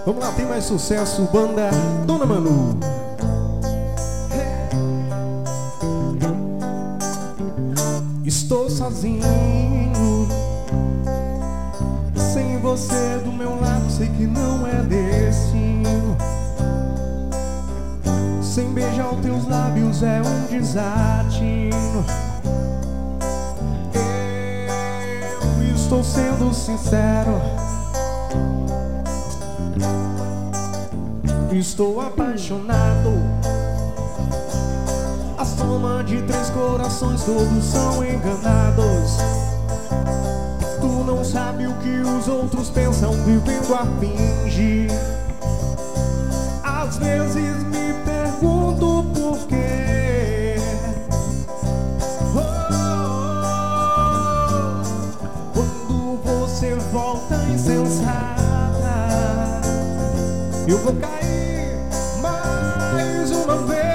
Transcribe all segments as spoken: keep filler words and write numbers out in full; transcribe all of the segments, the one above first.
Vamos lá, tem mais sucesso, banda Dona Manu. Estou sozinho, sem você do meu lado, sei que não é destino. Sem beijar os teus lábios é um desatino. Eu estou sendo sincero, estou apaixonado. A soma de três corações, todos são enganados. Tu não sabe o que os outros pensam, vivendo a fingir. Às vezes me pergunto por quê. Oh, oh, quando você volta insensata, eu vou cair mais uma vez.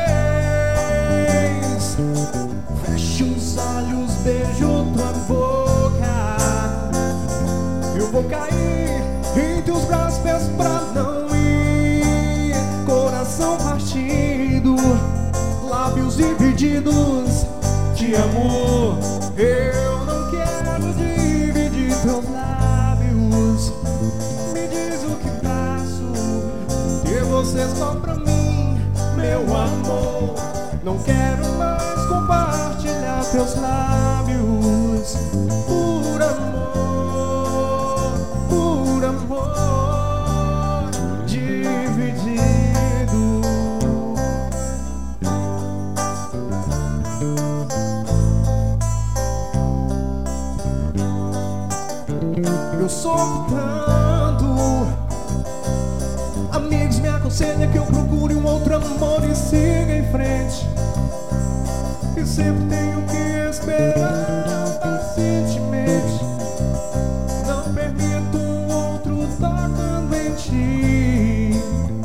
Fecho os olhos, beijo tua boca. Eu vou cair em teus braços, peço pra não ir. Coração partido, lábios divididos. Te amo, eu não quero dividir teus lábios. Me diz o que faço, ter você só pra mim, meu amor. Não quero mais compartilhar teus lábios. Por amor, por amor dividido. Eu sofro tanto, amigos me aconselham que eu procure um outro amor e siga em frente. E sempre tenho que esperar pacientemente. Não permito um outro tocando em ti.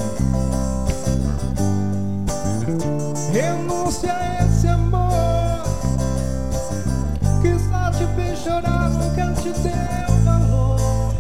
Renúncia a esse amor que só te fez chorar, nunca te deu valor.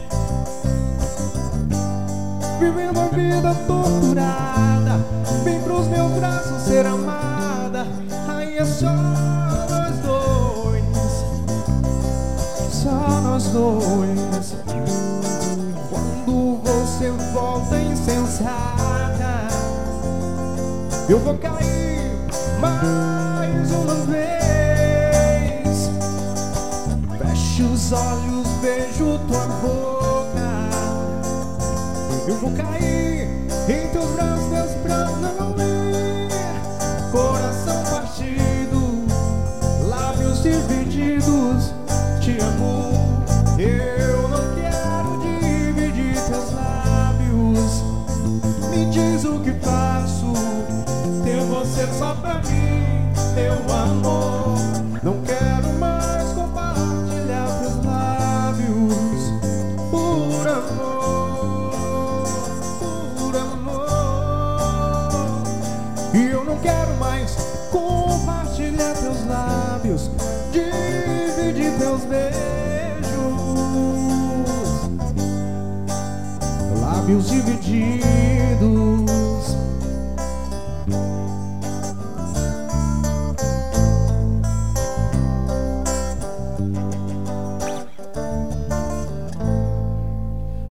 Vivendo a vida torturada, vem pros meus braços ser amada. Aí é só nós dois, só nós dois. Quando você volta insensata, eu vou cair mais uma vez. Fecho os olhos, beijo tua boca. Eu vou cair em teus braços, Deus, pra não ir. Coração partido, lábios divididos. Te amo, eu não quero dividir teus lábios. Me diz o que faço, ter você só pra mim, meu amor. Não quero mais compartilhar teus lábios. Por amor, por amor. E eu não quero mais compartilhar teus lábios, dividir teus beijos. Lábios divididos.